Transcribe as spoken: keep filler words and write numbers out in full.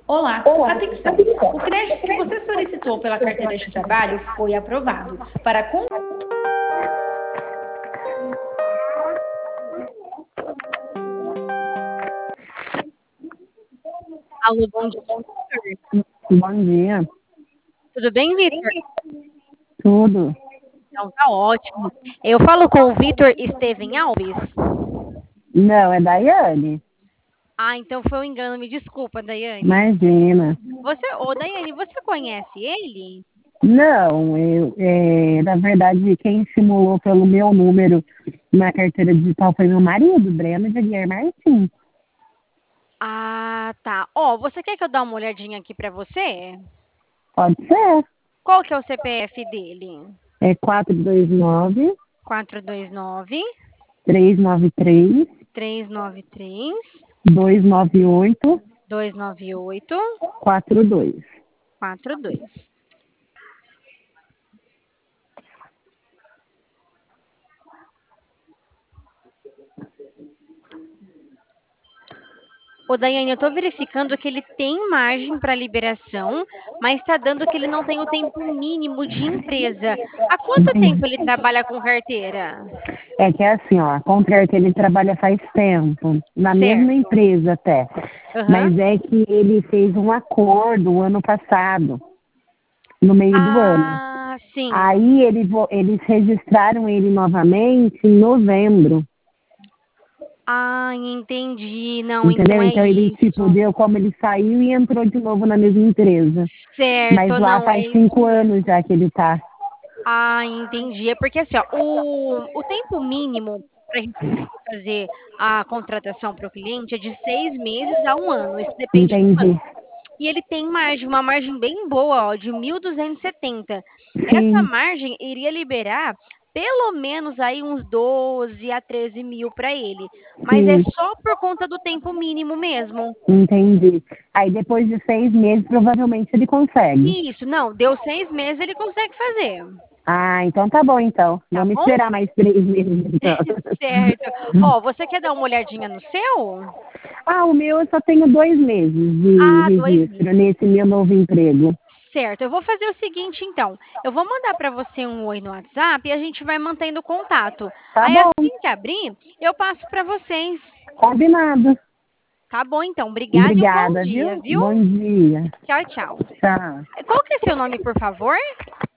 Olá, atenção! O crédito que você solicitou pela carteira de trabalho foi aprovado. Para con- Alô, bom dia, Vitor. Bom dia, Tudo bem, Vitor? tudo. Então tá ótimo. Eu falo com o Vitor Esteven Alves. Não, é Daiane. Ah, então foi um engano, me desculpa, Daiane. Imagina. Você, ô Daiane, você conhece ele? Não, eu, é, na verdade, quem simulou pelo meu número na carteira digital foi meu marido, Breno Jaguiar Martins. Ah, tá. Ó, você quer que eu dê uma olhadinha aqui pra você? Pode ser. Qual que é o C P F dele? É quatro dois nove, Quatro dois nove, três nove três, três nove três, dois nove oito, dois nove oito, quatro dois. quatro dois. Ô, Daiane, eu tô verificando que ele tem margem para liberação, mas está dando que ele não tem o tempo mínimo de empresa. Há quanto tempo ele trabalha com carteira? É que é assim, ó, a Contrar ele trabalha faz tempo, na mesma Certo. empresa até. Aham. Mas é que ele fez um acordo o ano passado, no meio do ano. Ah, sim. Aí ele, vo- eles registraram ele novamente em novembro, Ah, entendi. Não, então entendeu? é Então ele tipo isso. deu como ele saiu e entrou de novo na mesma empresa. Mas Certo, lá não, é faz isso cinco anos mesmo. já que ele tá. Ah, entendi. É porque assim, ó, o, o tempo mínimo para a gente conseguir fazer a contratação para o cliente é de seis meses a um ano. Isso depende do Entendi. banco. E ele tem margem, uma margem bem boa, ó, de mil duzentos e setenta. Essa Sim, margem iria liberar pelo menos aí uns doze a treze mil para ele. Mas é sim, só por conta do tempo mínimo mesmo. entendi. Aí depois de seis meses provavelmente ele consegue. Isso, não, deu seis meses, ele consegue fazer, Ah, então tá bom então. tá Vamos bom? esperar mais três meses então. Certo. Ó, você quer dar uma olhadinha no seu? Ah, o meu eu só tenho dois meses de Ah, dois registro meses. nesse meu novo emprego. Certo, eu vou fazer o seguinte então. Eu vou mandar para você um oi no WhatsApp e a gente vai mantendo contato. Tá Aí bom, assim que abrir, eu passo para vocês. combinado. Tá bom então. Obrigada e um bom Obrigada, dia, viu? viu? Bom dia. Tchau, tchau. Tchau. Qual que é seu nome, por favor?